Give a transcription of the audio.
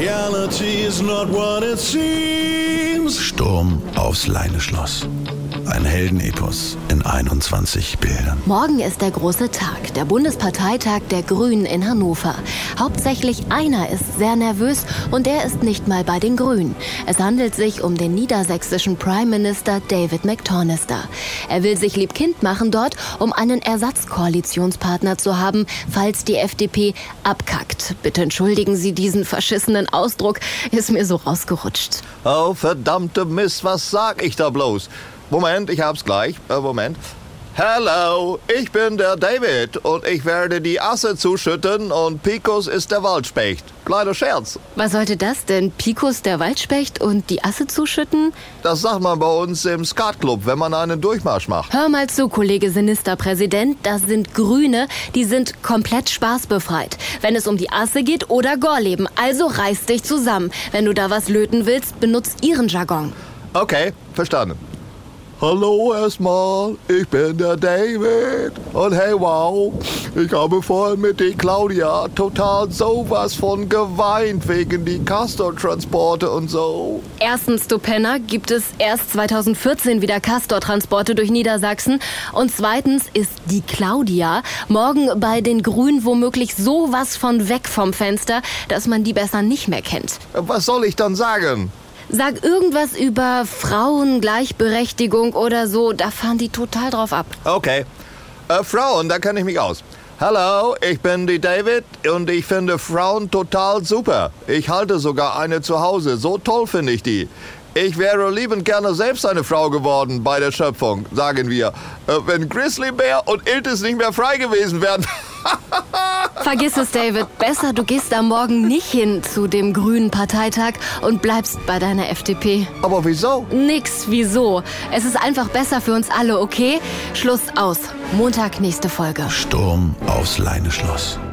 Reality is not what it seems. Sturm aufs Leineschloss. Ein Heldenepos in 21 Bildern. Morgen ist der große Tag, der Bundesparteitag der Grünen in Hannover. Hauptsächlich einer ist sehr nervös und der ist nicht mal bei den Grünen. Es handelt sich um den niedersächsischen Prime Minister David McTonnister. Er will sich liebkind machen dort, um einen Ersatzkoalitionspartner zu haben, falls die FDP abkackt. Bitte entschuldigen Sie diesen verschissenen Ausdruck, ist mir so rausgerutscht. Oh, verdammte Mist, was sag ich da bloß? Moment, ich hab's gleich. Moment. Hallo, ich bin der David und ich werde die Asse zuschütten und Picus ist der Waldspecht. Kleiner Scherz. Was sollte das denn? Picus der Waldspecht und die Asse zuschütten? Das sagt man bei uns im Skatclub, wenn man einen Durchmarsch macht. Hör mal zu, Kollege Sinisterpräsident, das sind Grüne, die sind komplett spaßbefreit. Wenn es um die Asse geht oder Gorleben, also reiß dich zusammen. Wenn du da was löten willst, benutz ihren Jargon. Okay, verstanden. Hallo erstmal, ich bin der David und hey wow, ich habe vorhin mit der Claudia total sowas von geweint wegen die Castor-Transporte und so. Erstens, du Penner, gibt es erst 2014 wieder Castor-Transporte durch Niedersachsen und zweitens ist die Claudia morgen bei den Grünen womöglich sowas von weg vom Fenster, dass man die besser nicht mehr kennt. Was soll ich dann sagen? Sag irgendwas über Frauengleichberechtigung oder so, da fahren die total drauf ab. Okay, Frauen, da kenne ich mich aus. Hallo, ich bin die David und ich finde Frauen total super. Ich halte sogar eine zu Hause, so toll finde ich die. Ich wäre liebend gerne selbst eine Frau geworden bei der Schöpfung, sagen wir. Wenn Grizzlybär und Iltis nicht mehr frei gewesen wären. Vergiss es, David. Besser, du gehst am Morgen nicht hin zu dem grünen Parteitag und bleibst bei deiner FDP. Aber wieso? Nix, wieso? Es ist einfach besser für uns alle, okay? Schluss aus. Montag, nächste Folge. Sturm aufs Leineschloss.